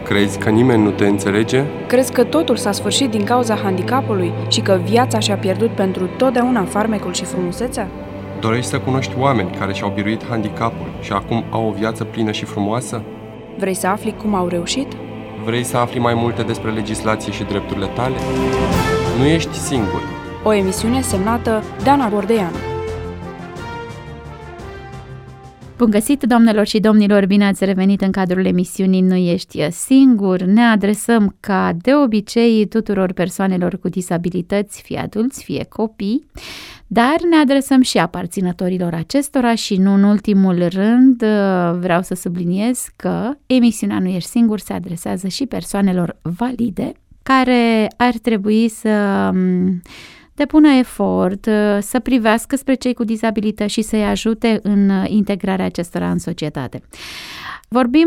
Crezi că nimeni nu te înțelege? Crezi că totul s-a sfârșit din cauza handicapului și că viața și-a pierdut pentru totdeauna farmecul și frumusețea? Dorești să cunoști oameni care și-au biruit handicapul și acum au o viață plină și frumoasă? Vrei să afli cum au reușit? Vrei să afli mai multe despre legislație și drepturile tale? Nu ești singur. O emisiune semnată Dana Gordeanu. Bun găsit, doamnelor și domnilor, bine ați revenit în cadrul emisiunii Nu ești singur. Ne adresăm ca de obicei tuturor persoanelor cu disabilități, fie adulți, fie copii, dar ne adresăm și aparținătorilor acestora și nu în ultimul rând vreau să subliniez că emisiunea Nu ești singur se adresează și persoanelor valide care ar trebui să depună efort, să privească spre cei cu dizabilități și să-i ajute în integrarea acestora în societate. Vorbim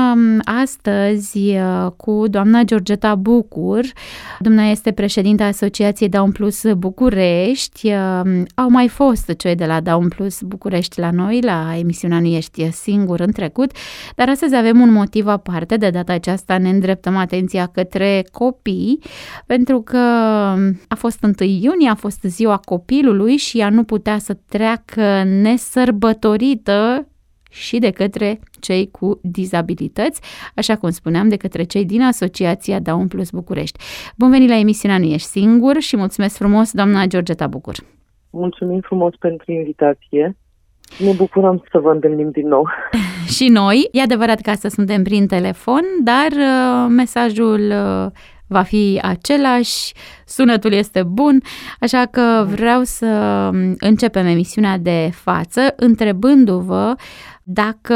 astăzi cu doamna Georgeta Bucur. Dumnea este președinta Asociației Down Plus București. Au mai fost cei de la Down Plus București la noi, la emisiunea Nu ești singur în trecut, dar astăzi avem un motiv aparte. De data aceasta ne îndreptăm atenția către copii, pentru că a fost 1 iunie, a fost ziua copilului și ea nu putea să treacă nesărbătorită și de către cei cu dizabilități, așa cum spuneam, de către cei din Asociația Down Plus București. Bun venit la emisiunea Nu ești singur și mulțumesc frumos, doamna Georgeta Bucur. Mulțumim frumos pentru invitație. Ne bucurăm să vă întâlnim din nou. Și noi, e adevărat că astăzi suntem prin telefon, dar mesajul va fi același, sunetul este bun, așa că vreau să începem emisiunea de față întrebându-vă dacă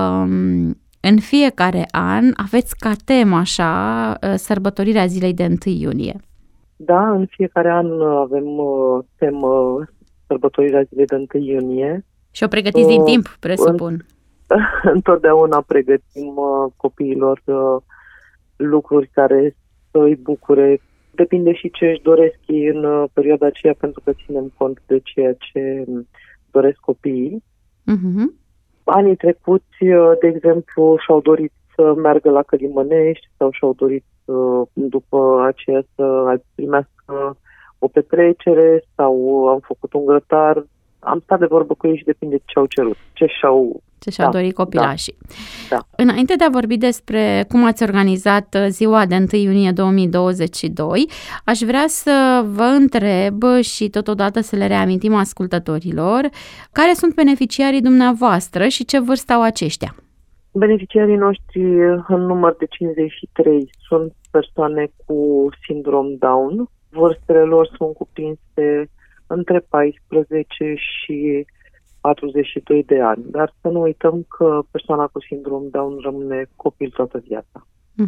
în fiecare an aveți ca temă așa sărbătorirea zilei de 1 iunie. Da, în fiecare an avem temă sărbătorirea zilei de 1 iunie. Și o pregătiți din timp, presupun. Întotdeauna pregătim copiilor lucruri care să îi bucure. Depinde și ce își doresc ei în perioada aceea, pentru că ținem cont de ceea ce doresc copiii. Uh-huh. Anii trecuți, de exemplu, și-au dorit să meargă la Călimănești sau și-au dorit după aceea să primească o petrecere sau am făcut un grătar. Am stat de vorbă cu ei și depinde ce au cerut, ce și-au dorit copilașii. Da. Înainte de a vorbi despre cum ați organizat ziua de 1 iunie 2022, aș vrea să vă întreb și totodată să le reamintim ascultătorilor care sunt beneficiarii dumneavoastră și ce vârstă au aceștia. Beneficiarii noștri în număr de 53 sunt persoane cu sindrom Down. Vârstele lor sunt cuprinse între 14 și 42 de ani, dar să nu uităm că persoana cu sindrom Down rămâne copil toată viața.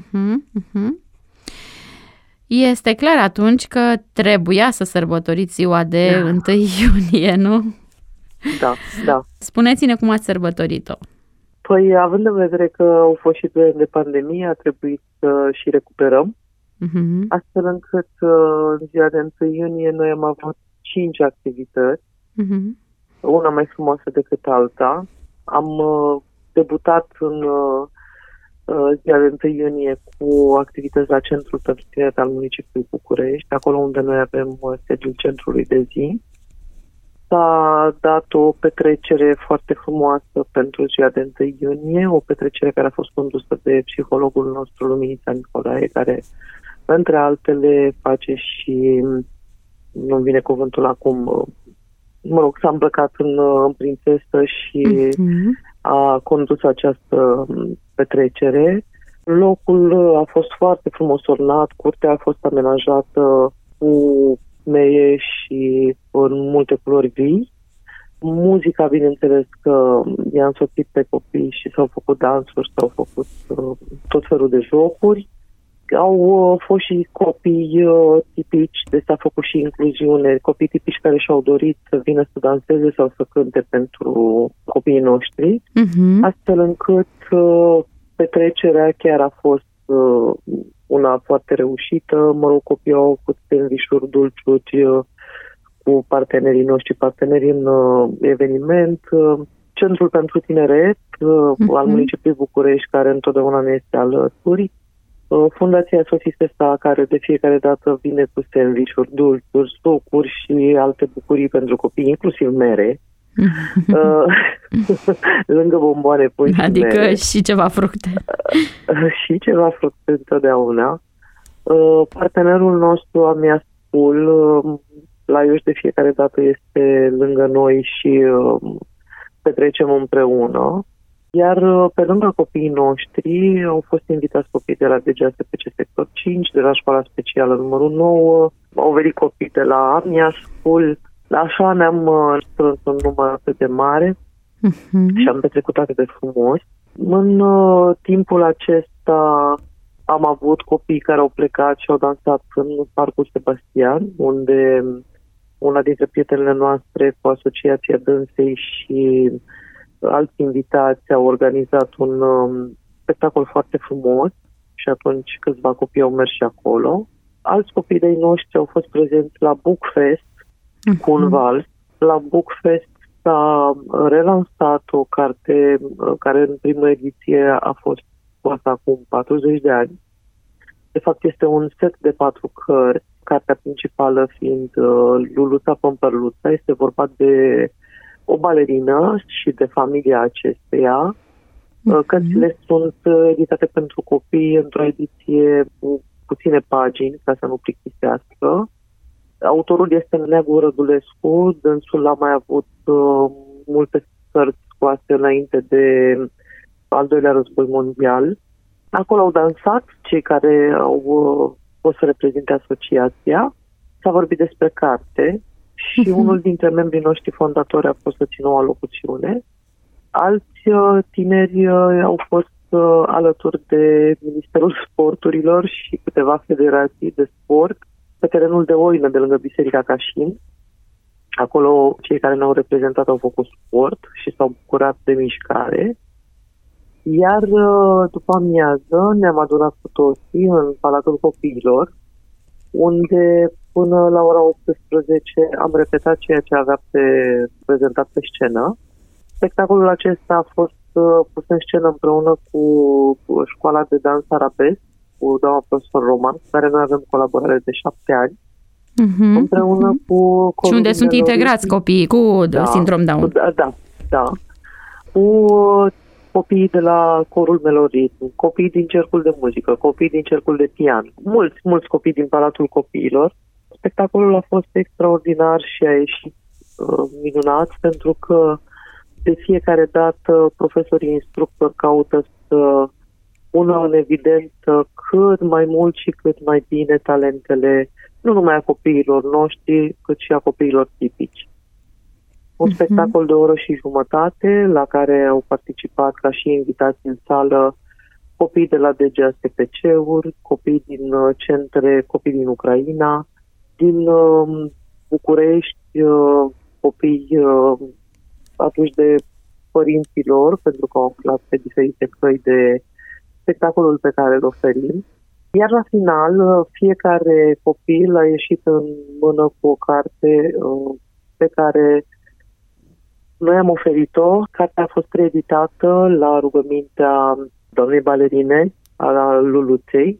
Este clar atunci că trebuia să sărbătoriți ziua de 1 iunie, nu? Da. Spuneți-ne cum ați sărbătorit-o. Păi, având în vedere că au fost și 2 ani de pandemie, a trebuit să și recuperăm, astfel încât în ziua de 1 iunie noi am avut 5 activități, una mai frumoasă decât alta. Am debutat în ziua de 1 iunie cu activități la Centrul pentru Tineret al Municipiului București, acolo unde noi avem sediul centrului de zi. S-a dat o petrecere foarte frumoasă pentru ziua de 1 iunie, o petrecere care a fost condusă de psihologul nostru, Luminița Nicolae, care, între altele, face și, nu-mi vine cuvântul acum, s-a îmbrăcat în prințesă și a condus această petrecere. Locul a fost foarte frumos ornat, curtea a fost amenajată cu meie și în multe culori vii. Muzica, bineînțeles că i-a însoțit pe copii și s-au făcut dansuri, s-au făcut tot felul de jocuri. Au fost și copii tipici, deci s-a făcut și incluziune, copii tipici care și-au dorit să vină să danseze sau să cânte pentru copiii noștri, astfel încât petrecerea chiar a fost una foarte reușită. Copiii au avut sandvișuri, dulciuri cu partenerii noștri, parteneri în eveniment. Centrul pentru Tineret al Municipiului București, care întotdeauna ne este alături. Fundația Sosistesa, care de fiecare dată vine cu sandwich-uri, dulciuri, sucuri și alte bucurii pentru copii, inclusiv mere. Lângă bomboane pui adică și mere. Și ceva fructe. Și ceva fructe întotdeauna. Partenerul nostru, Amias Pool, la Iași de fiecare dată este lângă noi și petrecem împreună. Iar pe lângă copiii noștri au fost invitați copii de la DGASPC sector 5, de la școala specială numărul 9, au venit copii de la Amias Pool. Așa ne-am strâns un număr atât de mare și am petrecut atât de frumos. În timpul acesta am avut copii care au plecat și au dansat în Parcul Sebastian, unde una dintre prietenele noastre cu asociația dânsei și alți invitați au organizat un spectacol foarte frumos și atunci câțiva copii au mers și acolo. Alți copii de-ai noștri au fost prezenți la Bookfest cu un vals. La Bookfest s-a relansat o carte care în primă ediție a fost scoasă acum 40 de ani. De fapt este un set de 4 cărți, cartea principală fiind Luluța Pămpărluța. Este vorba de o balerină și de familia acesteia. Cărțile sunt editate pentru copii într-o ediție cu puține pagini, ca să nu plictisească. Autorul este Neagu Rădulescu, dânsul a mai avut multe cărți scoase înainte de al doilea război mondial. Acolo au dansat cei care au fost să reprezinte asociația. S-a vorbit despre carte și unul dintre membrii noștri fondatori a fost să țină o alocuțiune. Alți tineri au fost alături de Ministerul Sporturilor și câteva federații de sport pe terenul de Oină de lângă Biserica Cașin. Acolo cei care ne-au reprezentat au făcut sport și s-au bucurat de mișcare. Iar după amiază ne-am adunat cu toții în Palatul Copiilor, unde până la ora 18 am repetat ceea ce avea prezentat pe scenă. Spectacolul acesta a fost pus în scenă împreună cu școala de dans arabesc, cu doamna profesor Roman, cu care noi avem colaborare de 7 ani, împreună cu... Și unde sunt integrați copiii cu sindrom Down. Da. Cu copiii de la corul Meloritm, copiii din cercul de muzică, copiii din cercul de pian, mulți copii din Palatul Copiilor. Spectacolul a fost extraordinar și a ieșit minunat, pentru că de fiecare dată profesorii instructori caută să pună în evidență cât mai mult și cât mai bine talentele, nu numai a copiilor noștri, cât și a copiilor tipici. Un spectacol de o oră și jumătate, la care au participat ca și invitați în sală copii de la DGASPC-uri, copii din centre, copii din Ucraina, din București, copii atunci de părinții lor, pentru că au aflat pe diferite căi de spectacolul pe care îl oferim. Iar la final, fiecare copil a ieșit în mână cu o carte pe care noi am oferit-o. Cartea a fost reeditată la rugămintea doamnei balerine, a Luluței.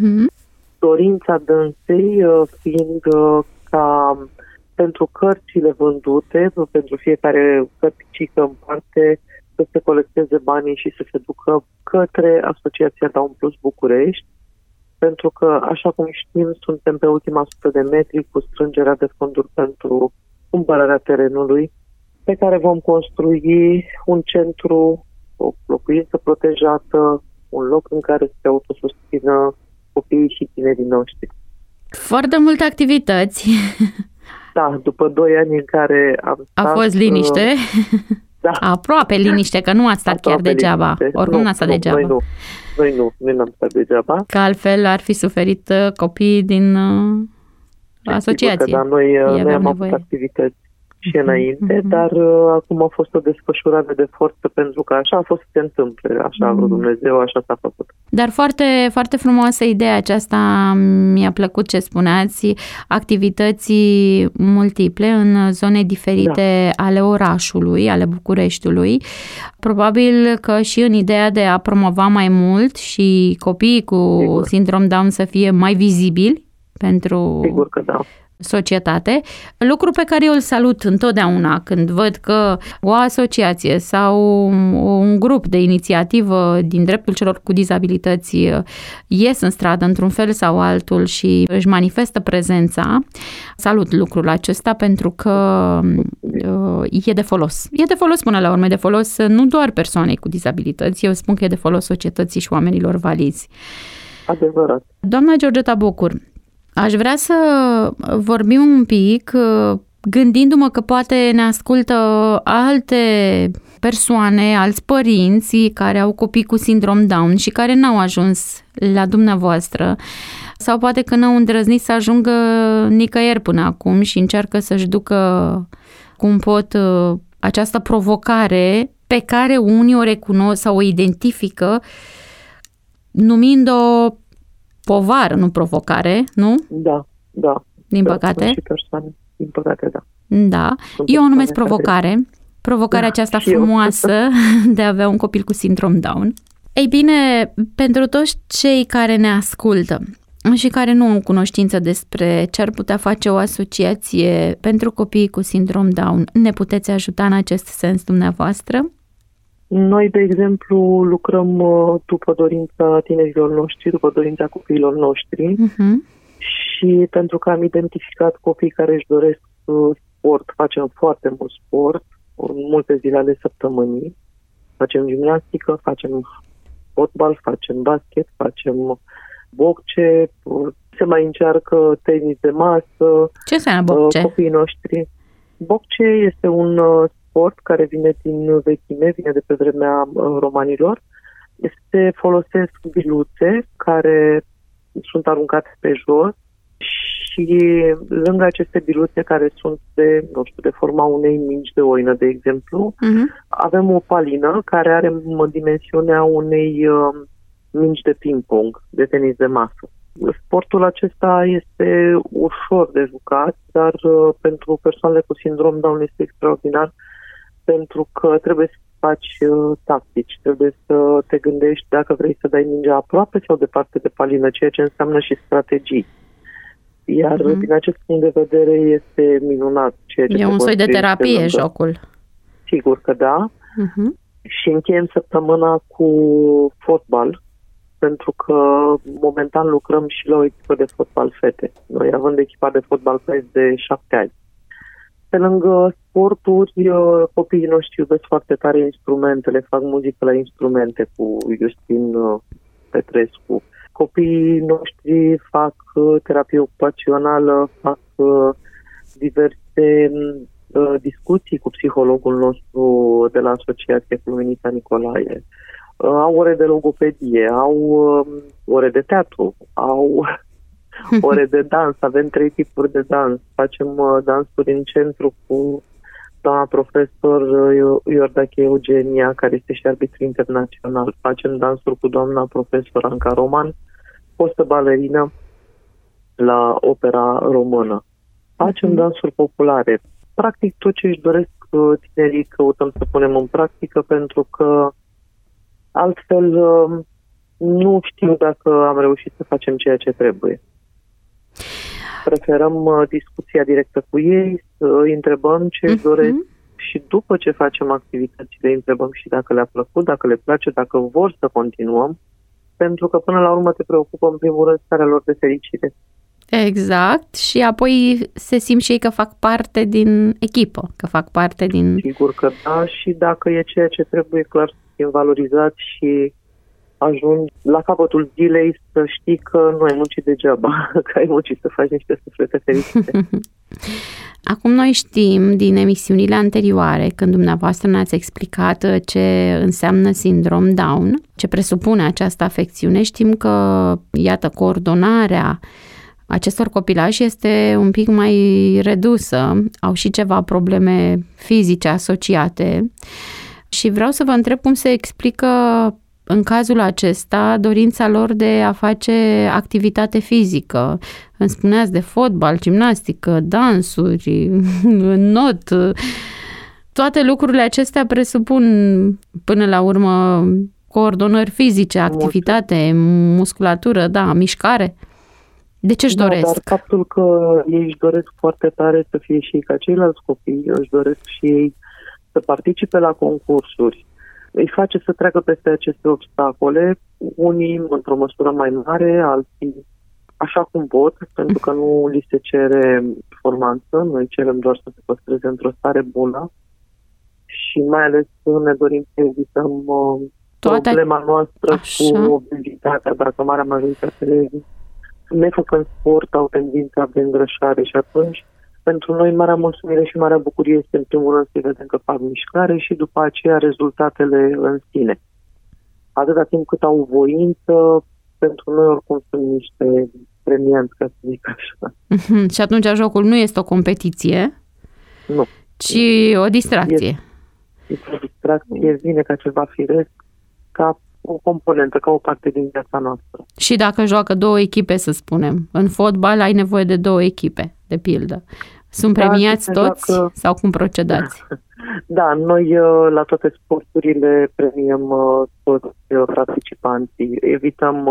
Dorința dânsei fiind ca pentru cărțile vândute, pentru fiecare cărticică în parte, să se colecteze banii și să se ducă către Asociația Down Plus București, pentru că, așa cum știm, suntem pe ultima 100 de metri cu strângerea de fonduri pentru cumpărarea terenului, pe care vom construi un centru, o locuință protejată, un loc în care se autosusțină copiii și tinerii noștri. Foarte multe activități. Da, după 2 ani în care am stat... A fost liniște. Da. Aproape liniște, că nu ați stat chiar degeaba. Liniște. Oricum n-ați stat degeaba. Noi n-am stat degeaba. Că altfel ar fi suferit copiii din asociație. Sigur că, noi am avut activități și înainte, dar acum a fost o desfășurare de forță, pentru că așa a fost să se întâmple, așa a vrut Dumnezeu, așa s-a făcut. Dar foarte, foarte frumoasă ideea aceasta, mi-a plăcut ce spuneați, activități multiple în zone diferite ale orașului, ale Bucureștiului. Probabil că și în ideea de a promova mai mult și copiii cu sindrom Down să fie mai vizibili pentru societate, lucru pe care eu îl salut întotdeauna când văd că o asociație sau un grup de inițiativă din dreptul celor cu dizabilități ies în stradă într-un fel sau altul și își manifestă prezența. Salut lucrul acesta pentru că e de folos. E de folos până la urmă, e de folos nu doar persoanei cu dizabilități, eu spun că e de folos societății și oamenilor valizi. Adevărat. Doamna Georgeta Bocur, aș vrea să vorbim un pic, gândindu-mă că poate ne ascultă alte persoane, alți părinți care au copii cu sindrom Down și care n-au ajuns la dumneavoastră sau poate că n-au îndrăznit să ajungă nicăieri până acum și încearcă să-și ducă cum pot această provocare pe care unii o recunosc sau o identifică numind-o povară, nu provocare, nu? Da. Din păcate? Și persoane. Din păcate, da. Da. Eu o numesc provocare. Provocarea aceasta frumoasă de a avea un copil cu sindrom Down. Ei bine, pentru toți cei care ne ascultă și care nu au cunoștință despre ce ar putea face o asociație pentru copiii cu sindrom Down, ne puteți ajuta în acest sens dumneavoastră? Noi, de exemplu, lucrăm după dorința tinerilor noștri, după dorința copiilor noștri și pentru că am identificat copii care își doresc sport, facem foarte mult sport, multe zile ale săptămânii, facem gimnastică, facem fotbal, facem basket, facem boxe, se mai încearcă tenis de masă. Ce înseamnă boxe? Copiii noștri. Boxe este un sport care vine din vechime, vine de pe vremea romanilor. Se folosesc biluțe care sunt aruncate pe jos și lângă aceste biluțe care sunt de forma unei mingi de oină, de exemplu, avem o palină care are dimensiunea unei mingi de ping-pong, de tenis de masă. Sportul acesta este ușor de jucat, dar pentru persoanele cu sindrom Down este extraordinar pentru că trebuie să faci tactici, trebuie să te gândești dacă vrei să dai mingea aproape sau departe de palină, ceea ce înseamnă și strategii. Iar din acest punct de vedere este minunat. E un soi de terapie jocul. Sigur că da. Și încheiem săptămâna cu fotbal, pentru că momentan lucrăm și la o echipă de fotbal fete. Noi având echipa de fotbal de 7 ani. Pe lângă sporturi, copiii noștri iubesc foarte tare instrumentele, fac muzică la instrumente cu Justin Petrescu. Copiii noștri fac terapie ocupațională, fac diverse discuții cu psihologul nostru de la Asociația Luminița Nicolae. Au ore de logopedie, au ore de teatru, au ore de dans, avem 3 tipuri de dans. Facem dansuri în centru cu doamna profesor Iordache Eugenia, care este și arbitru internațional. Facem dansuri cu doamna profesor Anca Roman, fostă balerină la opera română. Facem dansuri populare. Practic tot ce își doresc tinerii căutăm să punem în practică, pentru că altfel nu știu dacă am reușit să facem ceea ce trebuie. Preferăm discuția directă cu ei, să îi întrebăm ce își doresc și după ce facem activitățile, îi întrebăm și dacă le-a plăcut, dacă le place, dacă vor să continuăm, pentru că până la urmă te preocupă în primul rând starea lor de fericire. Exact, și apoi se simt și ei că fac parte din echipă, că fac parte din... Sigur că da, și dacă e ceea ce trebuie, clar să fim valorizați și ajungi la capătul zilei să știi că nu ai muncit degeaba, că ai muncit să faci niște suflete fericite. Acum noi știm din emisiunile anterioare, când dumneavoastră ne-ați explicat ce înseamnă sindrom Down, ce presupune această afecțiune, știm că, iată, coordonarea acestor copilași este un pic mai redusă, au și ceva probleme fizice asociate și vreau să vă întreb cum se explică în cazul acesta, dorința lor de a face activitate fizică. Îmi spuneați de fotbal, gimnastică, dansuri, not. Toate lucrurile acestea presupun, până la urmă, coordonări fizice, activitate, musculatură, mișcare. De ce își doresc? Dar faptul că ei își doresc foarte tare să fie și ei ca ceilalți copii, își doresc și ei să participe la concursuri, îi face să treacă peste aceste obstacole, unii într-o măsură mai mare, alții așa cum pot, pentru că nu li se cere performanță, noi cerem doar să se păstreze într-o stare bună și mai ales ne dorim să evităm problema noastră cu obezitatea, dacă marea majoritate nefăcând sport au tendința de îngrășare și atunci pentru noi marea mulțumire și marea bucurie este în primul rând să vedem că fac mișcare și după aceea rezultatele în sine. Atâta timp cât au voință, pentru noi oricum sunt niște premianți, ca să zic așa. Și atunci jocul nu este o competiție, nu, ci o distracție. Este o distracție, vine ca ceva firesc, ca o componentă, ca o parte din viața noastră. Și dacă joacă 2 echipe, să spunem, în fotbal ai nevoie de 2 echipe, de pildă. Sunt premiați toți sau cum procedați? Da, noi la toate sporturile premiăm toți participanții. Evităm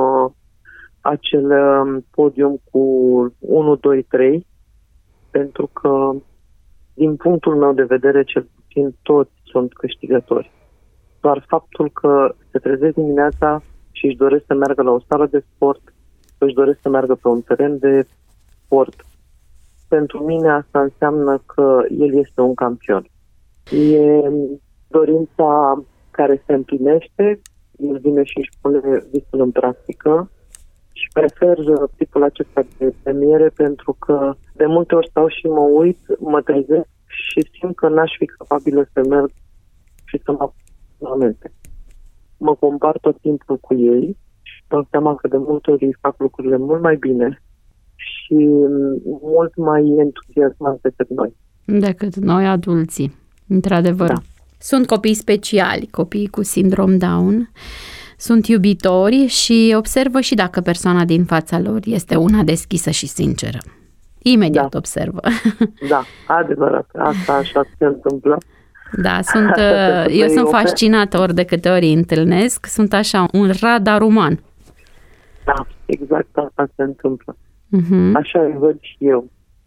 acel podium cu 1, 2, 3, pentru că, din punctul meu de vedere, cel puțin toți sunt câștigători. Doar faptul că se trezesc dimineața și își doresc să meargă la o sală de sport, își doresc să meargă pe un teren de sport, pentru mine asta înseamnă că el este un campion. E dorința care se împlinește, el vine și își pune visul în practică și prefer tipul acesta de premiere pentru că de multe ori stau și mă uit, mă trezesc și simt că n-aș fi capabilă să merg și să mă momente. Mă compar tot timpul cu ei și dau seama că de multe ori fac lucrurile mult mai bine și mult mai entuziasmat decât noi. Decât noi adulții, într-adevăr. Da. Sunt copii speciali, copii cu sindrom Down, sunt iubitori și observă și dacă persoana din fața lor este una deschisă și sinceră. Imediat observă. Da, adevărat, asta așa se întâmplă. Da, eu sunt fascinată ori de câte ori îi întâlnesc, sunt așa un radar uman. Da, exact asta se întâmplă. Așa îi văd și eu.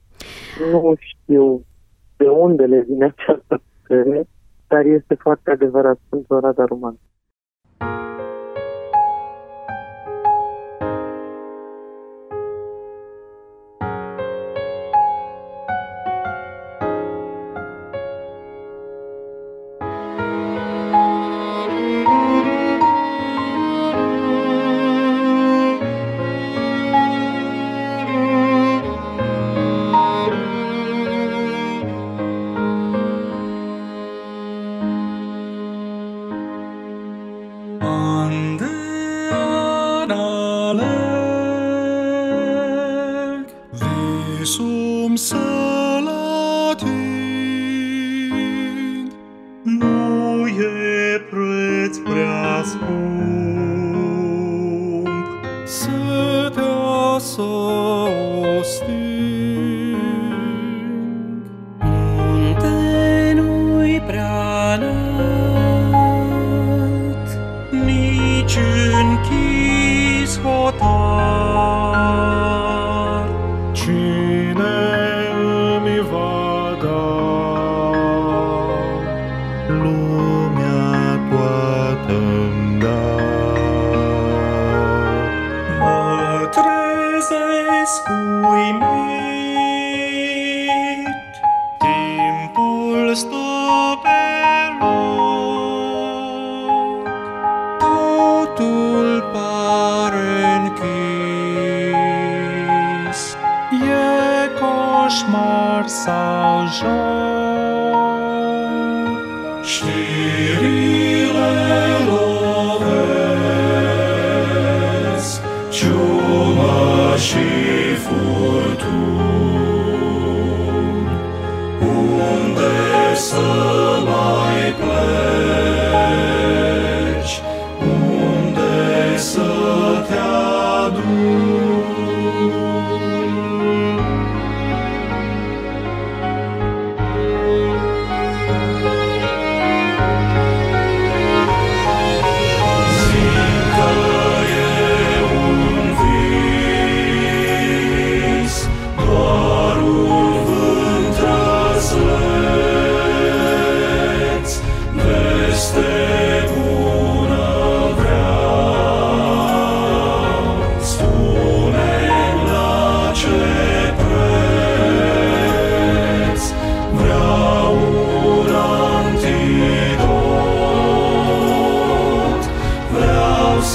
Nu știu de unde le vine această putere, dar este foarte adevărat, sunt un radar uman. Să mai pleci,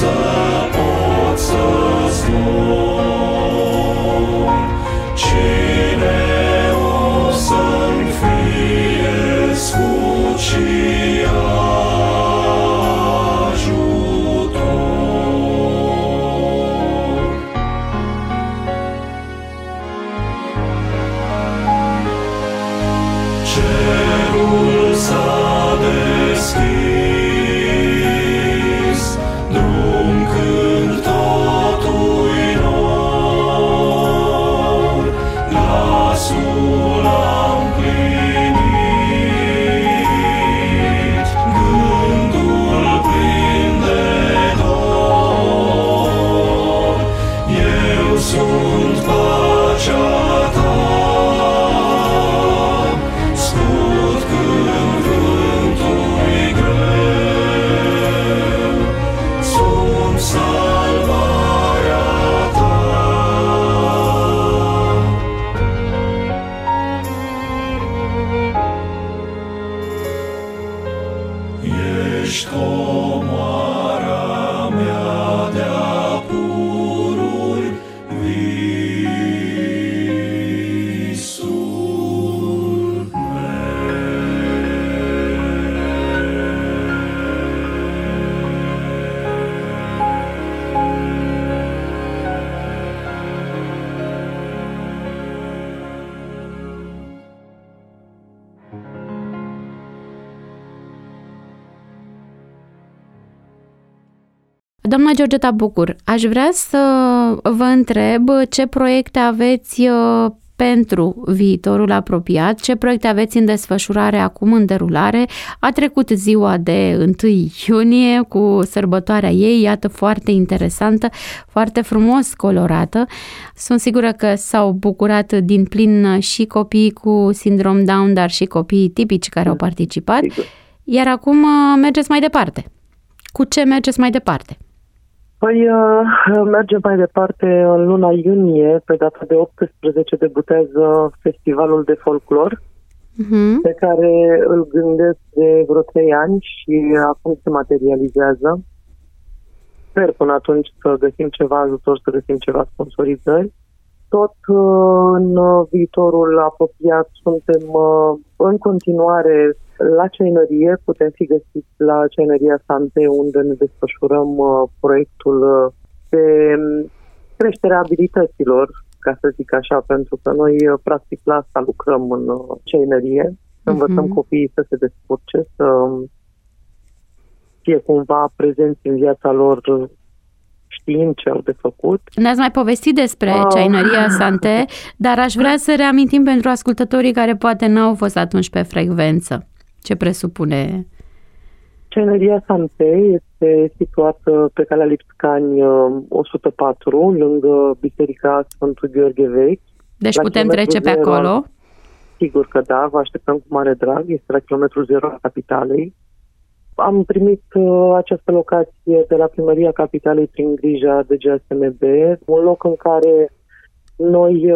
Doamna Georgeta Bucur, aș vrea să vă întreb ce proiecte aveți pentru viitorul apropiat, ce proiecte aveți în desfășurare acum, în derulare. A trecut ziua de 1 iunie cu sărbătoarea ei, iată, foarte interesantă, foarte frumos colorată. Sunt sigură că s-au bucurat din plin și copiii cu sindrom Down, dar și copiii tipici care au participat. Iar acum mergeți mai departe. Cu ce mergeți mai departe? Păi mergem mai departe în luna iunie, pe data de 18 debutează Festivalul de Folclor, pe care îl gândesc de vreo 3 ani și acum se materializează. Sper până atunci să găsim ceva ajutor, să găsim ceva sponsorizări. Tot în viitorul apropiat suntem în continuare la ceainerie, putem fi găsiți la Ceaineria Sante, unde ne desfășurăm proiectul de creșterea abilităților, ca să zic așa, pentru că noi practic la asta lucrăm în ceainerie, să învățăm copiii să se descurce, să fie cumva prezenți în viața lor, știind ce au de făcut. Ne-ați mai povestit despre Ceaineria Sante, dar aș vrea să reamintim pentru ascultătorii care poate n-au fost atunci pe frecvență. Ce presupune? Ceaineria Sante este situată pe calea Lipscani 104, lângă Biserica Sfântul Gheorghe Vechi. Deci putem trece pe acolo? Sigur că da, vă așteptăm cu mare drag. Este la kilometrul 0 al capitalei. Am primit această locație de la Primăria Capitalei prin grija de GSMB, un loc în care noi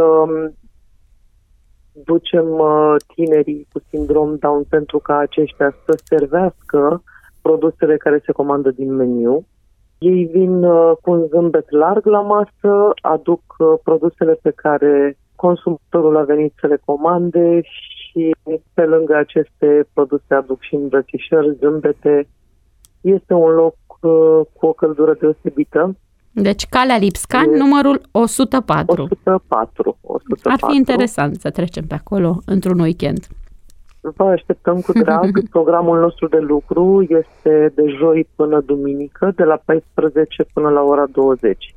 ducem tinerii cu sindrom Down pentru ca aceștia să servească produsele care se comandă din meniu. Ei vin cu un zâmbet larg la masă, aduc produsele pe care consumatorul a venit să le comande și pe lângă aceste produse aduc și îmbrățișări, zâmbete. Este un loc cu o căldură deosebită. Deci calea Lipscani, numărul 104. 104. Ar fi interesant să trecem pe acolo într-un weekend. Vă așteptăm cu drag. Programul nostru de lucru este de joi până duminică, de la 14 până la ora 20.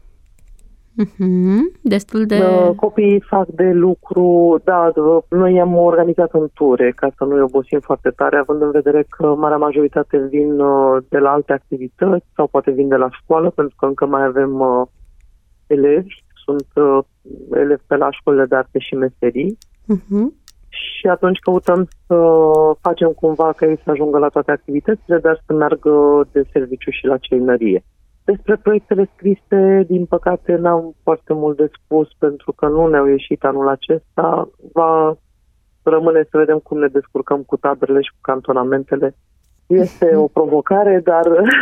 Destul de... Copiii fac de lucru, da, noi am organizat în ture ca să nu-i obosim foarte tare, având în vedere că marea majoritate vin de la alte activități sau poate vin de la școală, pentru că încă mai avem elevi, sunt elevi pe la școlile de arte și meserii. Și atunci căutăm să facem cumva ca ei să ajungă la toate activitățile, dar să meargă de serviciu și la ceainerie. Despre proiectele scrise, din păcate, n-am foarte mult de spus pentru că nu ne-au ieșit anul acesta. Va rămâne să vedem cum ne descurcăm cu taberele și cu cantonamentele. Este o provocare, dar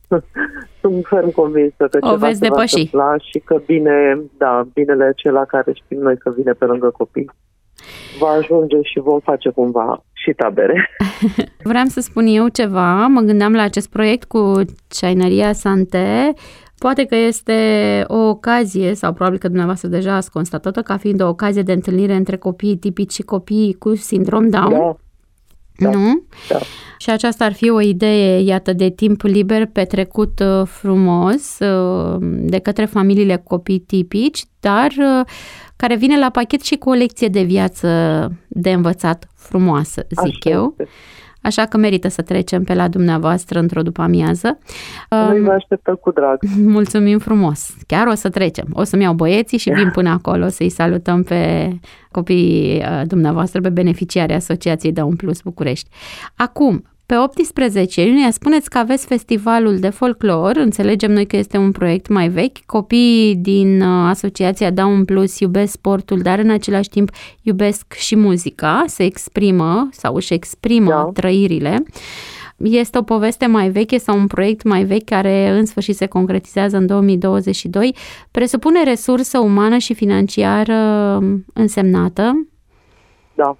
sunt ferm convinsă că ceva se va întâmpla și că binele acela care știm noi că vine pe lângă copii va ajunge și vom face cumva și tabere. Vreau să spun eu ceva, mă gândeam la acest proiect cu Ceaineria Sante. Poate că este o ocazie, sau probabil că dumneavoastră deja ați constatat-o, ca fiind o ocazie de întâlnire între copiii tipici și copiii cu sindrom Down. Da. Nu? Da. Și aceasta ar fi o idee, iată, de timp liber petrecut frumos de către familiile copii tipici, dar care vine la pachet și cu o lecție de viață de învățat frumoasă, zic eu. Este. Așa că merită să trecem pe la dumneavoastră într-o după-amiază. Noi vă așteptăm cu drag. Mulțumim frumos. Chiar o să trecem. O să-mi iau băieții și vin până acolo să-i salutăm pe copiii dumneavoastră, pe beneficiarii Asociației Down Plus București. Acum, pe 18 iunie, spuneți că aveți festivalul de folclor, înțelegem noi că este un proiect mai vechi, copiii din Asociația Down Plus iubesc sportul, dar în același timp iubesc și muzica, se exprimă sau își exprimă trăirile. Este o poveste mai veche sau un proiect mai vechi care în sfârșit se concretizează în 2022, presupune resursă umană și financiară însemnată? Da,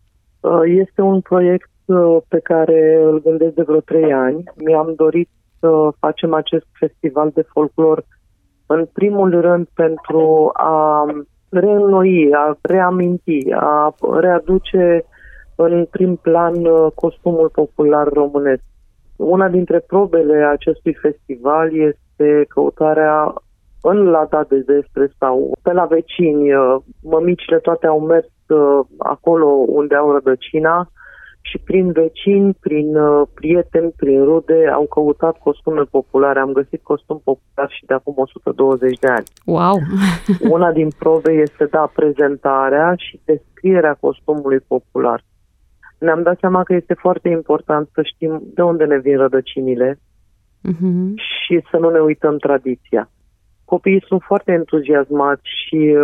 este un proiect pe care îl gândesc de vreo 3 ani. Mi-am dorit să facem acest festival de folclor în primul rând pentru a reînnoi, a reaminti, a readuce în prim plan costumul popular românesc. Una dintre probele acestui festival este căutarea în Lada de Zestre sau pe la vecini. Mămicile toate au mers acolo unde au rădăcina și prin vecini, prin prieteni, prin rude au căutat costume populare. Am găsit costum popular și de acum 120 de ani. Wow! Una din probe este, prezentarea și descrierea costumului popular. Ne-am dat seama că este foarte important să știm de unde ne vin rădăcinile și să nu ne uităm tradiția. Copiii sunt foarte entuziasmați și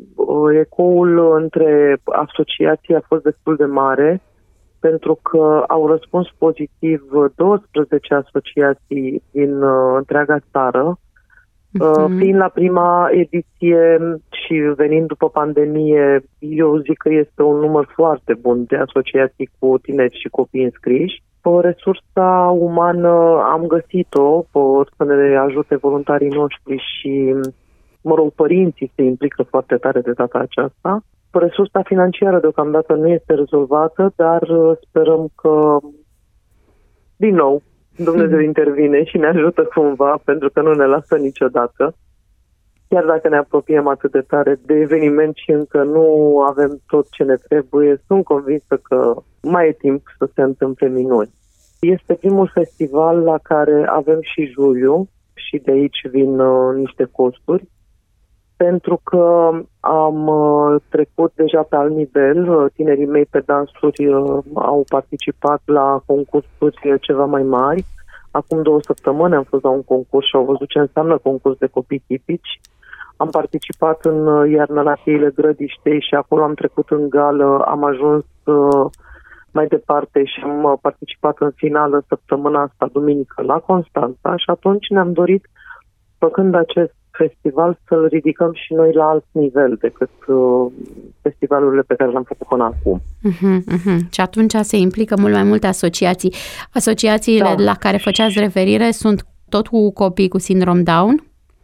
ecoul între asociații a fost destul de mare, pentru că au răspuns pozitiv 12 asociații din întreaga țară. Fiind la prima ediție și venind după pandemie, eu zic că este un număr foarte bun de asociații cu tineri și copii înscriși. Resursa umană am găsit-o, să ne ajute voluntarii noștri și, părinții se implică foarte tare de data aceasta. Resursa financiară deocamdată nu este rezolvată, dar sperăm că, din nou, Dumnezeu intervine și ne ajută cumva, pentru că nu ne lasă niciodată. Chiar dacă ne apropiem atât de tare de eveniment și încă nu avem tot ce ne trebuie, sunt convinsă că mai e timp să se întâmple minuni. Este primul festival la care avem și juriu și de aici vin niște costuri, pentru că am trecut deja pe alt nivel. Tinerii mei pe dansuri au participat la concursuri ceva mai mari. Acum 2 săptămâni am fost la un concurs și au văzut ce înseamnă concurs de copii tipici. Am participat în iarnă la Cheile Grădiștei și acolo am trecut în gală, am ajuns mai departe și am participat în finală săptămâna asta, duminică, la Constanța și atunci ne-am dorit, făcând acest festival, să-l ridicăm și noi la alt nivel decât festivalurile pe care le-am făcut până acum. Și atunci se implică mult mai multe asociații. Asociațiile la care făceați referire sunt tot cu copii cu sindrom Down?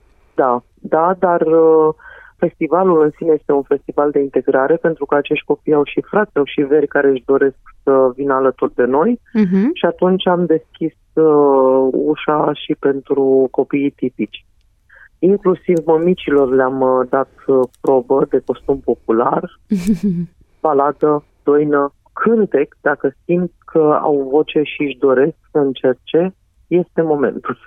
Da, dar festivalul în sine este un festival de integrare, pentru că acești copii au și frați, au și veri care își doresc să vină alături de noi și atunci am deschis ușa și pentru copiii tipici. Inclusiv mămicilor le-am dat probă de costum popular, baladă, doină, cântec, dacă simt că au voce și își doresc să încerce, este momentul.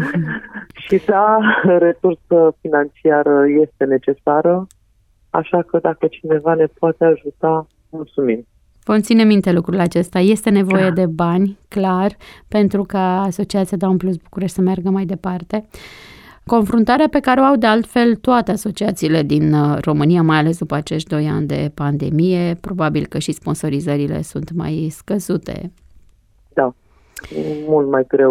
Și resursă financiară este necesară, așa că dacă cineva ne poate ajuta, mulțumim. Vom ține minte lucrul acesta. Este nevoie de bani, clar, pentru ca Asociația Down Plus București să meargă mai departe. Confruntarea pe care o au de altfel toate asociațiile din România, mai ales după acești 2 ani de pandemie, probabil că și sponsorizările sunt mai scăzute. Da, mult mai greu.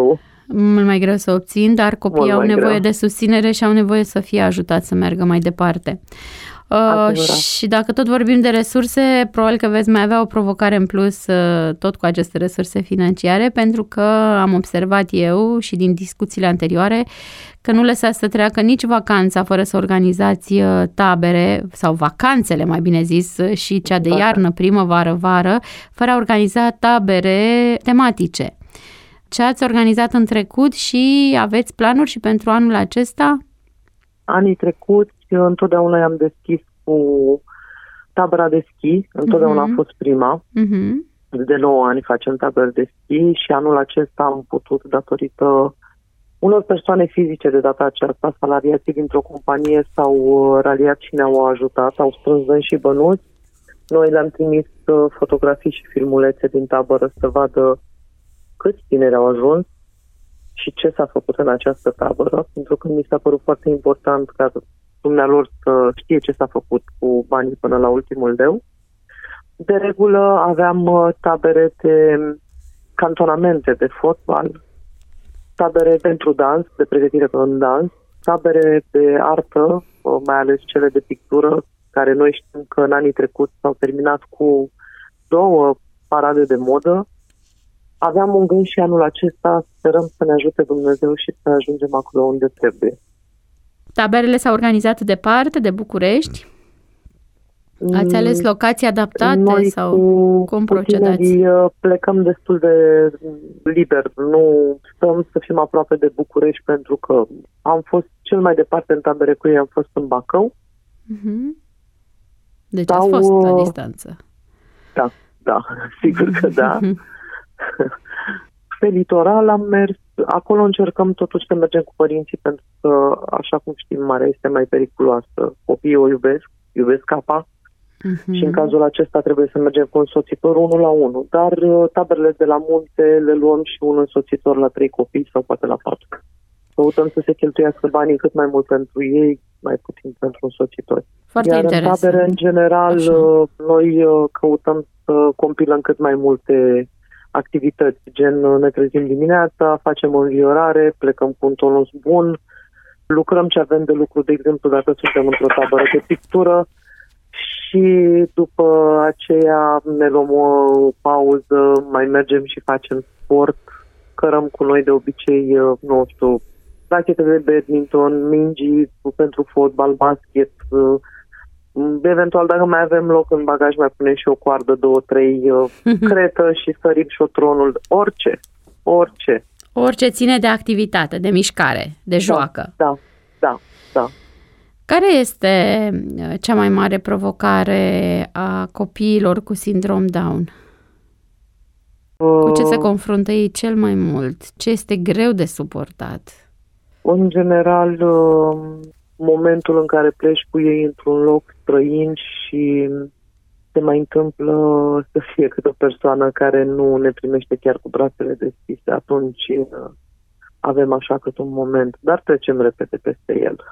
Mult mai greu să obțin, dar copiii au nevoie de susținere și au nevoie să fie ajutați să meargă mai departe. Și dacă tot vorbim de resurse, probabil că veți mai avea o provocare în plus tot cu aceste resurse financiare, pentru că am observat eu și din discuțiile anterioare că nu lăsați să treacă nici vacanța fără să organizați tabere, sau vacanțele, mai bine zis, și cea de iarnă, primăvară, vară, fără a organiza tabere tematice. Ce ați organizat în trecut și aveți planuri și pentru anul acesta? Anii trecuți întotdeauna i-am deschis cu tabăra de schi, întotdeauna a fost prima. De 9 ani facem tabere de schi și anul acesta am putut, datorită unor persoane fizice de data aceasta, salariații dintr-o companie s-au raliat și ne-au ajutat, au strâns bani și bănuți. Noi le-am trimis fotografii și filmulețe din tabără să vadă câți tineri au ajuns și ce s-a făcut în această tabără, pentru că mi s-a părut foarte important ca dumnealor să știe ce s-a făcut cu banii până la ultimul leu. De regulă aveam tabere de cantonamente de fotbal, tabere pentru dans, de pregătire în dans, tabere de artă, mai ales cele de pictură, care noi știm că în anii trecuți s-au terminat cu 2 parade de modă. Aveam un gând și anul acesta, sperăm să ne ajute Dumnezeu și să ajungem acolo unde trebuie. Taberele s-au organizat departe de București? Ați ales locații adaptate? Noi sau cum procedați? Plecăm destul de liber. Nu stăm să fim aproape de București, pentru că am fost cel mai departe în tabere cu ei, am fost în Bacău. Deci ați fost la distanță. Da, sigur că da. Pe litoral am mers, acolo încercăm totuși să mergem cu părinții, pentru că, așa cum știm, marea este mai periculoasă. Copiii o iubesc apa și în cazul acesta trebuie să mergem cu un însoțitor 1 la 1. Dar taberele de la munte le luăm și un însoțitor la 3 copii sau poate la 4. Căutăm să se cheltuiască banii cât mai mult pentru ei, mai puțin pentru însoțitori. Foarte Iar interesant. în tabere, în general, noi căutăm să compilăm cât mai multe activități, gen ne trezim dimineața, facem o înviorare, plecăm cu un tonus bun, lucrăm ce avem de lucru, de exemplu, dacă suntem într-o tabără de pictură, și după aceea ne luăm o pauză, mai mergem și facem sport, cărăm cu noi de obicei, nu știu, rachete de badminton, mingi pentru fotbal, basket, eventual dacă mai avem loc în bagaj mai punem și o coardă, 2-3 cretă și sărim șotronul, orice. Orice ține de activitate, de mișcare, de joacă. Da. Care este cea mai mare provocare a copiilor cu sindrom Down? Cu ce se confruntă ei cel mai mult? Ce este greu de suportat? În general, momentul în care pleci cu ei într-un loc străin și se mai întâmplă să fie câte o persoană care nu ne primește chiar cu brațele deschise, atunci avem așa cât un moment, dar trecem repede peste el.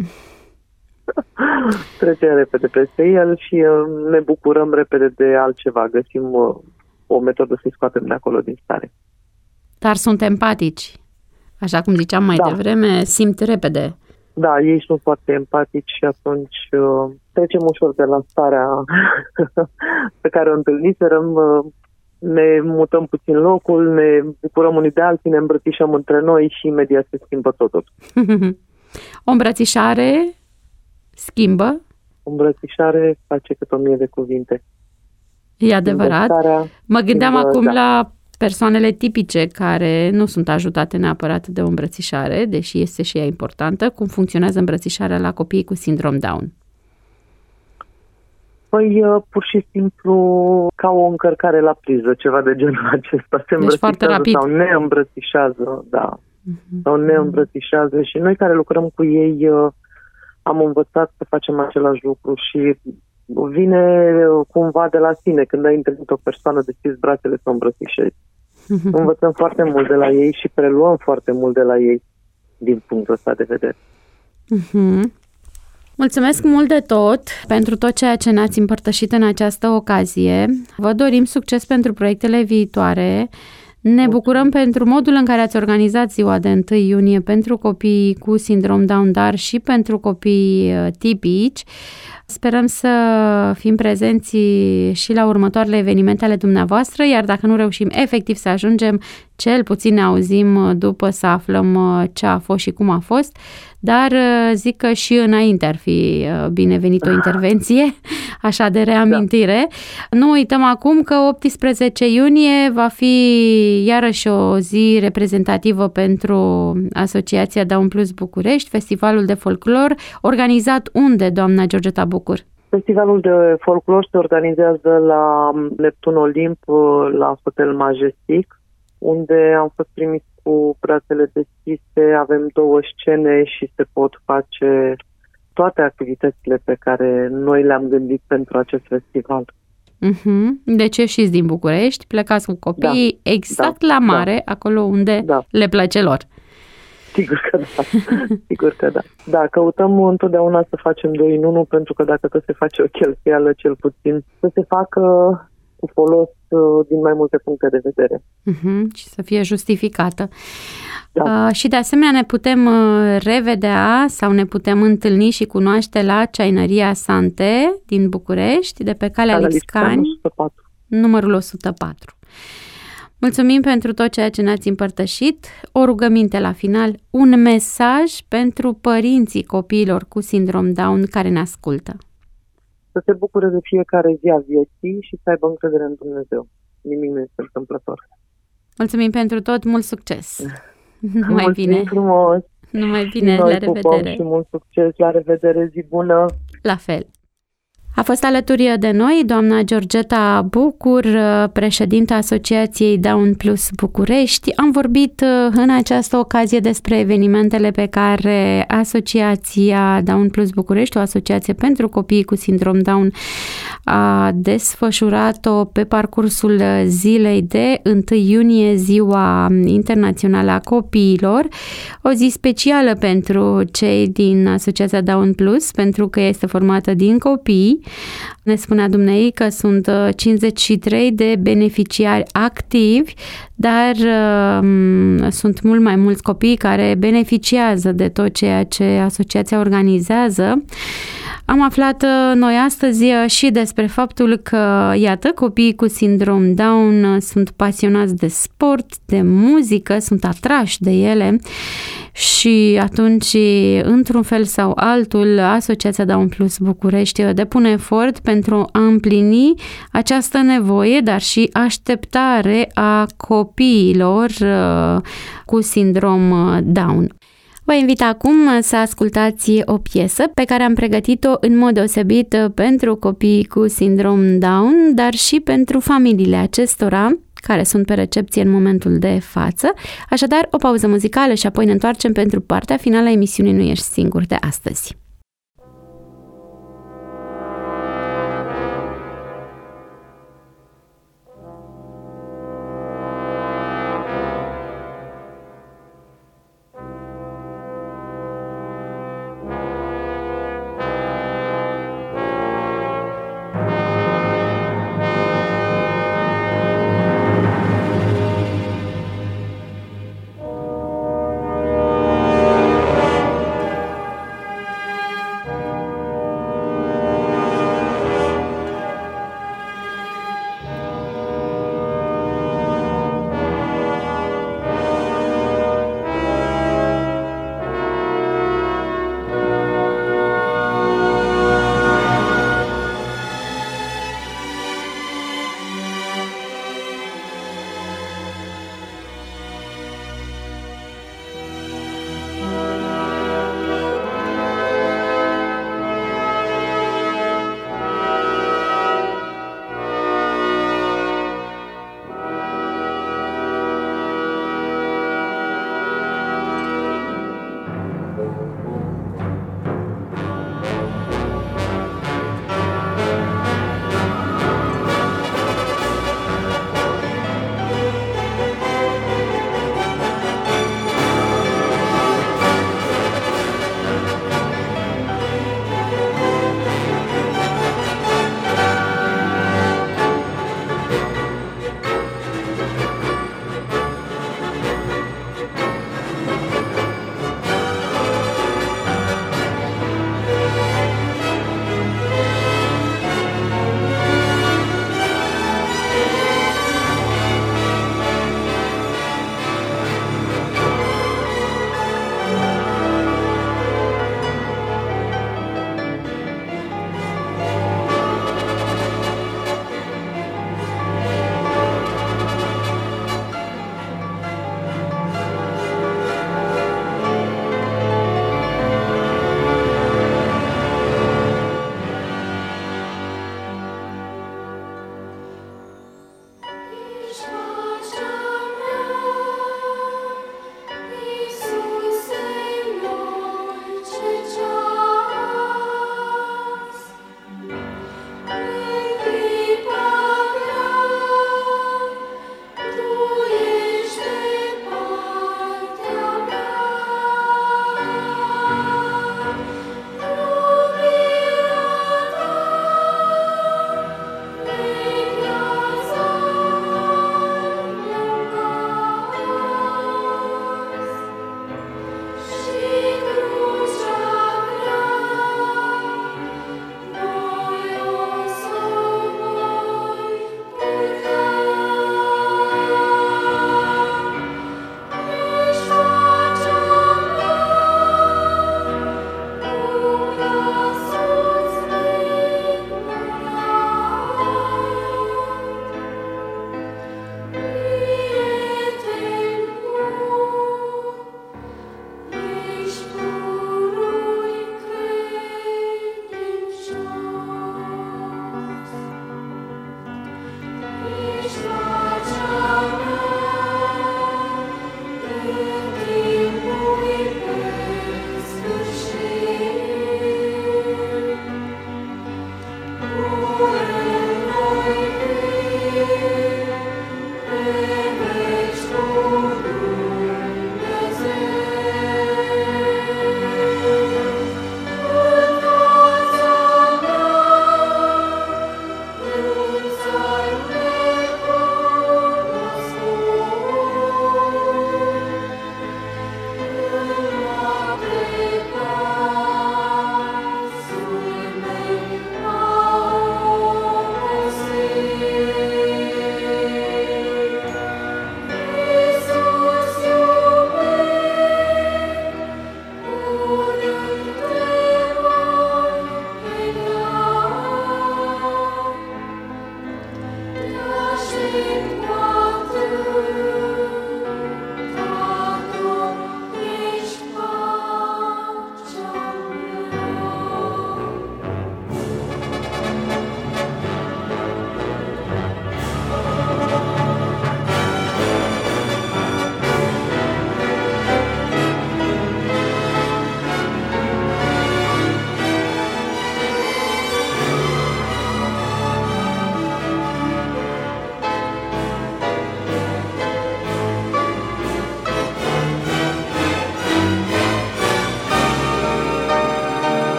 Trecem repede peste el și ne bucurăm repede de altceva, găsim o metodă să-i scoatem de acolo din stare. Dar sunt empatici, așa cum ziceam mai devreme, simt repede. Da, ei sunt foarte empatici și atunci trecem ușor de la starea pe care o întâlniserăm, ne mutăm puțin locul, ne bucurăm unii de alții, ne îmbrățișăm între noi și imediat se schimbă totul. O îmbrățișare schimbă? O îmbrățișare face cât 1000 de cuvinte. E adevărat. Mă gândeam acum la persoanele tipice care nu sunt ajutate neapărat de o îmbrățișare, deși este și ea importantă. Cum funcționează îmbrățișarea la copiii cu sindrom Down? Păi, pur și simplu, ca o încărcare la priză, ceva de genul acesta. Se îmbrățișează sau ne îmbrățișează, sau ne îmbrățișează și noi care lucrăm cu ei am învățat să facem același lucru și vine cumva de la sine. Când ai întâlnit o persoană, deschizi brațele să o îmbrățișezi. Învățăm foarte mult de la ei și preluăm foarte mult de la ei din punctul ăsta de vedere. Mulțumesc mult de tot pentru tot ceea ce ne-ați împărtășit în această ocazie. Vă dorim succes pentru proiectele viitoare. Ne bucurăm pentru modul în care ați organizat ziua de 1 iunie pentru copii cu sindrom Down, dar și pentru copii tipici. Sperăm să fim prezenți și la următoarele evenimente ale dumneavoastră, iar dacă nu reușim efectiv să ajungem, cel puțin ne auzim după să aflăm ce a fost și cum a fost, dar zic că și înainte ar fi binevenit o intervenție, așa de reamintire. Da. Nu uităm acum că 18 iunie va fi iarăși o zi reprezentativă pentru Asociația Down Plus București, Festivalul de Folclor, organizat unde, doamna Georgeta Bucur? Festivalul de folclor se organizează la Neptun Olimp, la Hotel Majestic, unde am fost primiți cu brațele deschise, avem 2 scene și se pot face toate activitățile pe care noi le-am gândit pentru acest festival. Deci ieșiți din București, plecați cu copiii exact la mare, acolo unde le place lor. Sigur că da. Sigur că da. Da, căutăm întotdeauna să facem 2 în 1, pentru că dacă tot se face o cheltuială, cel puțin să se facă cu folos din mai multe puncte de vedere. Și să fie justificată. Da. Și de asemenea ne putem revedea sau ne putem întâlni și cunoaște la Ceainăria Sante din București, de pe calea Lipscani, numărul 104. Mulțumim pentru tot ceea ce ne-ați împărtășit. O rugăminte la final, un mesaj pentru părinții copiilor cu sindrom Down care ne ascultă. Să se bucure de fiecare zi a vieții și să aibă încredere în Dumnezeu. Nimic nu este întâmplător. Mulțumim pentru tot, mult succes! Numai bine! Frumos! Numai bine, la revedere! Și mult succes, la revedere, zi bună! La fel! A fost alături de noi doamna Georgeta Bucur, președinta Asociației Down Plus București. Am vorbit în această ocazie despre evenimentele pe care Asociația Down Plus București, o asociație pentru copii cu sindrom Down, a desfășurat-o pe parcursul zilei de 1 iunie, Ziua Internațională a Copiilor, o zi specială pentru cei din Asociația Down Plus, pentru că este formată din copii. Ne spunea dumnei că sunt 53 de beneficiari activi, dar sunt mult mai mulți copii care beneficiază de tot ceea ce asociația organizează. Am aflat noi astăzi și despre faptul că, iată, copiii cu sindrom Down sunt pasionați de sport, de muzică, sunt atrași de ele și atunci, într-un fel sau altul, Asociația Down Plus București depune efort pentru a împlini această nevoie, dar și așteptare a copiilor cu sindrom Down. Vă invit acum să ascultați o piesă pe care am pregătit-o în mod deosebit pentru copiii cu sindrom Down, dar și pentru familiile acestora care sunt pe recepție în momentul de față. Așadar, o pauză muzicală și apoi ne întoarcem pentru partea finală a emisiunii Nu ești singur de astăzi.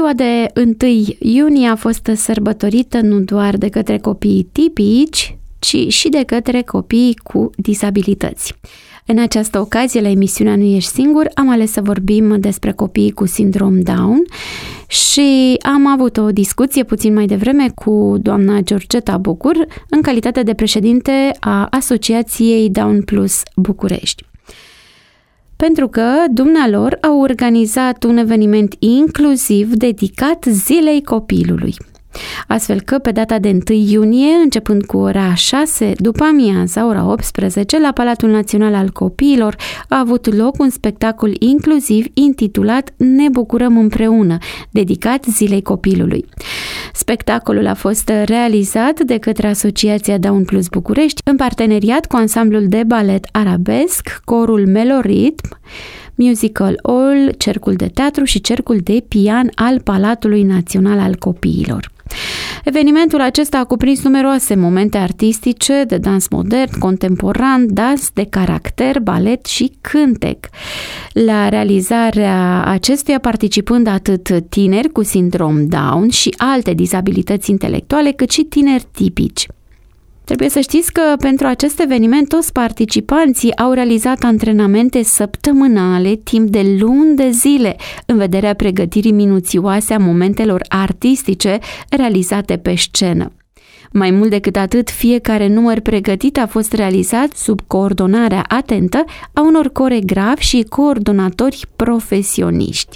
Ziua de 1 iunie a fost sărbătorită nu doar de către copiii tipici, ci și de către copiii cu disabilități. În această ocazie, la emisiunea Nu Ești Singur, am ales să vorbim despre copiii cu sindrom Down și am avut o discuție puțin mai devreme cu doamna Georgeta Bucur, în calitate de președinte a Asociației Down Plus București. Pentru că dumnealor au organizat un eveniment inclusiv dedicat Zilei Copilului. Astfel că pe data de 1 iunie, începând cu ora 6 după amiaza, ora 18, la Palatul Național al Copiilor, a avut loc un spectacol inclusiv intitulat Ne bucurăm împreună, dedicat Zilei Copilului. Spectacolul a fost realizat de către Asociația Down Plus București în parteneriat cu ansamblul de balet arabesc, corul Meloritm, Musical All, Cercul de Teatru și Cercul de Pian al Palatului Național al Copiilor. Evenimentul acesta a cuprins numeroase momente artistice de dans modern, contemporan, dans de caracter, balet și cântec. La realizarea acestuia participând atât tineri cu sindrom Down și alte dizabilități intelectuale, cât și tineri tipici. Trebuie să știți că pentru acest eveniment toți participanții au realizat antrenamente săptămânale timp de luni de zile în vederea pregătirii minuțioase a momentelor artistice realizate pe scenă. Mai mult decât atât, fiecare număr pregătit a fost realizat sub coordonarea atentă a unor coregrafi și coordonatori profesioniști.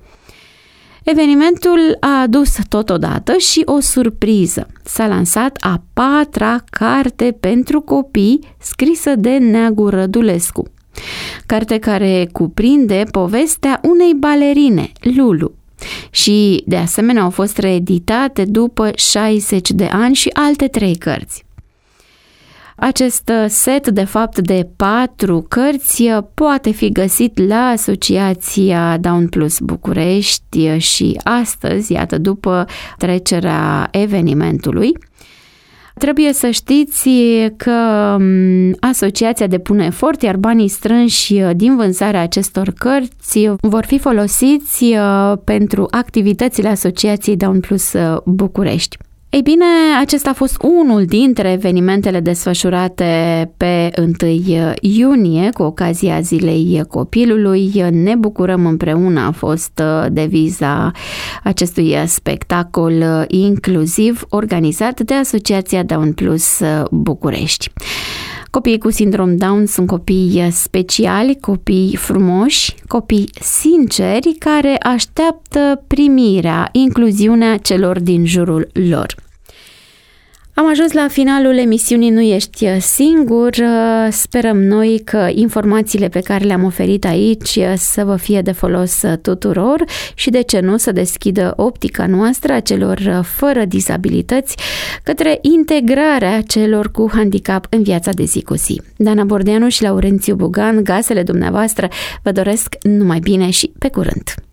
Evenimentul a adus totodată și o surpriză. S-a lansat a 4-a carte pentru copii scrisă de Neagu Rădulescu. Carte care cuprinde povestea unei balerine, Lulu. Și de asemenea au fost reeditate după 60 de ani și alte 3 cărți. Acest set, de fapt, de 4 cărți poate fi găsit la Asociația Down Plus București și astăzi, iată, după trecerea evenimentului. Trebuie să știți că asociația depune efort, iar banii strânși din vânzarea acestor cărți vor fi folosiți pentru activitățile Asociației Down Plus București. Ei bine, acesta a fost unul dintre evenimentele desfășurate pe 1 iunie cu ocazia Zilei Copilului. Ne bucurăm împreună a fost deviza acestui spectacol inclusiv organizat de Asociația Down Plus București. Copiii cu sindrom Down sunt copii speciali, copii frumoși, copii sinceri care așteaptă primirea, incluziunea celor din jurul lor. Am ajuns la finalul emisiunii Nu Ești Singur. Sperăm noi că informațiile pe care le-am oferit aici să vă fie de folos tuturor și, de ce nu, să deschidă optica noastră a celor fără dizabilități către integrarea celor cu handicap în viața de zi cu zi. Dana Bordeanu și Laurențiu Bugan, gazdele dumneavoastră, vă doresc numai bine și pe curând!